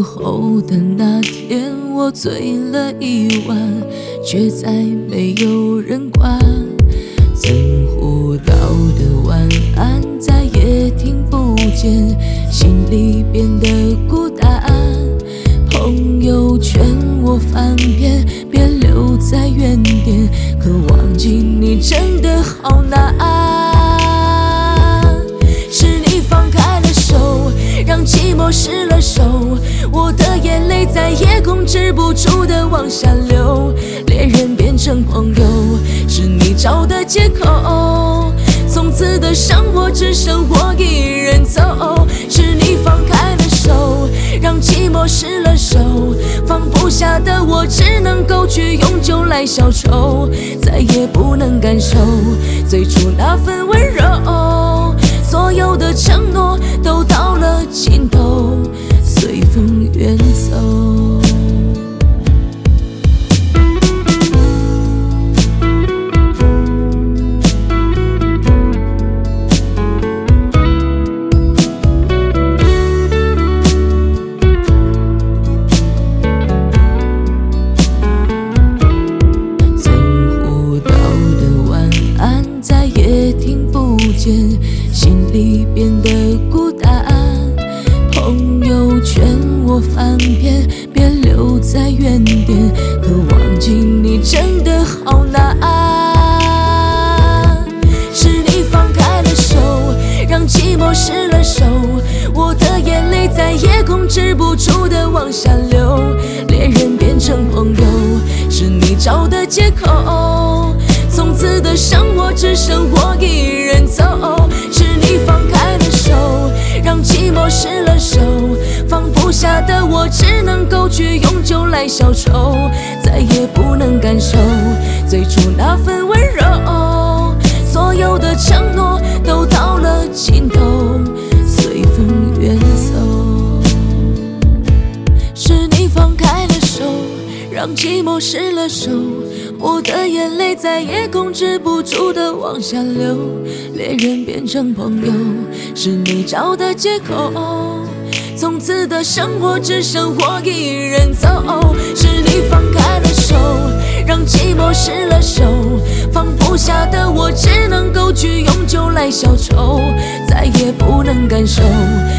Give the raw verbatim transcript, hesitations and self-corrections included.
午后的那天，我醉了一晚，却再没有人管。曾互道的晚安，再也听不见，心里变得孤单。朋友劝我翻篇，别留在原点，可忘记你真的好难。是你放开了手，让寂寞失了手，我的眼泪再也控制不住的往下流。恋人变成朋友，是你找的借口，从此的生活只剩我一人走。是你放开了手，让寂寞失了手，放不下的我只能够去用酒来消愁，再也不能感受最初那份温柔。所有的承诺都到了尽头，随风远走。心里变得孤单，朋友劝我翻篇，别留在原点，可忘记你真的好难。是你放开了手，让寂寞失了手，我的眼泪再也控制不住的往下流。恋人变成朋友，是你找的借口，从此的生活只剩我一人走。是你放开了手，让寂寞失了手，放不下的我只能够去用酒来消愁，再也不能感受最初那份温柔。所有的承诺都到了尽头，随风远走。是你放开了手，让寂寞失了手，我的眼泪再也控制不住的往下流。恋人变成朋友，是你找的借口，从此的生活只剩我一人走。是你放开了手，让寂寞失了手，放不下的我只能够去用酒来消愁，再也不能感受